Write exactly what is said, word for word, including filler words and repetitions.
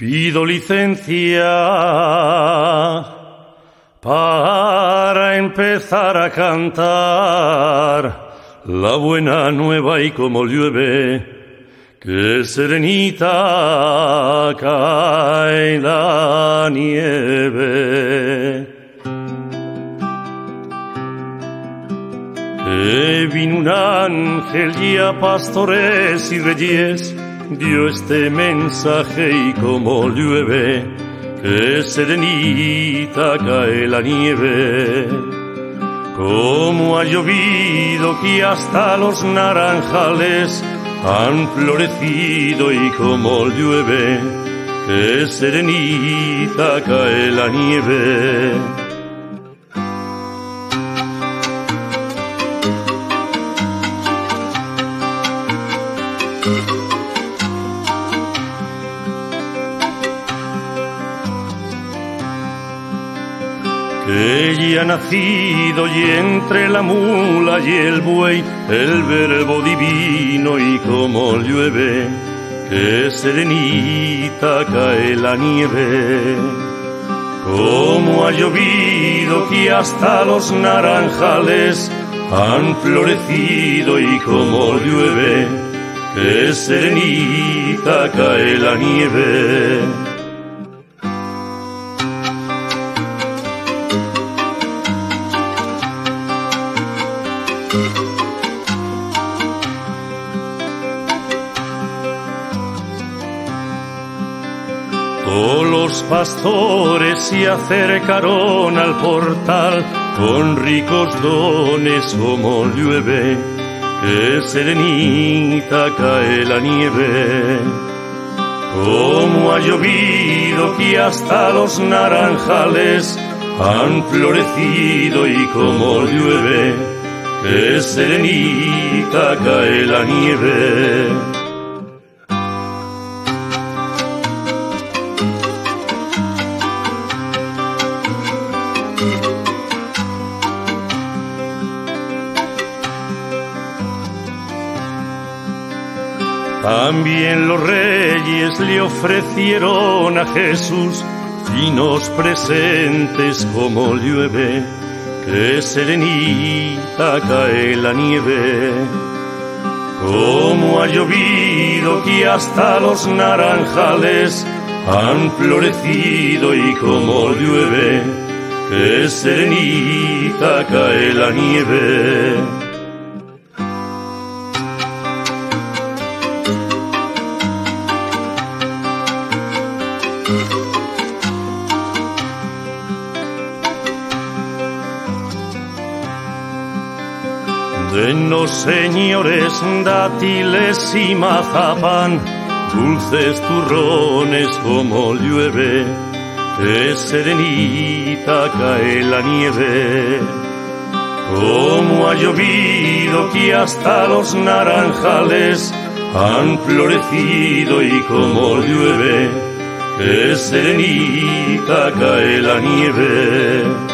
Pido licencia para empezar a cantar la buena nueva y como llueve, que serenita cae la nieve. Que vino un ángel y a pastores y reyes dio este mensaje y como llueve, que serenita cae la nieve. Como ha llovido que hasta los naranjales han florecido y como llueve, que serenita cae la nieve. Que ya ha nacido y entre la mula y el buey el verbo divino y como llueve, que serenita cae la nieve. Como ha llovido que hasta los naranjales han florecido y como llueve, que serenita cae la nieve. Todos los pastores se acercaron al portal con ricos dones como llueve, que serenita cae la nieve. Como ha llovido que hasta los naranjales han florecido y como llueve, que serenita cae la nieve. También los reyes le ofrecieron a Jesús finos presentes como llueve, que serenita cae la nieve. Como ha llovido que hasta los naranjales han florecido y como llueve, que serenita cae la nieve. Denos, señores, dátiles y mazapán, dulces turrones como llueve, que serenita cae la nieve. Como ha llovido que hasta los naranjales han florecido y como llueve, que serenita cae la nieve.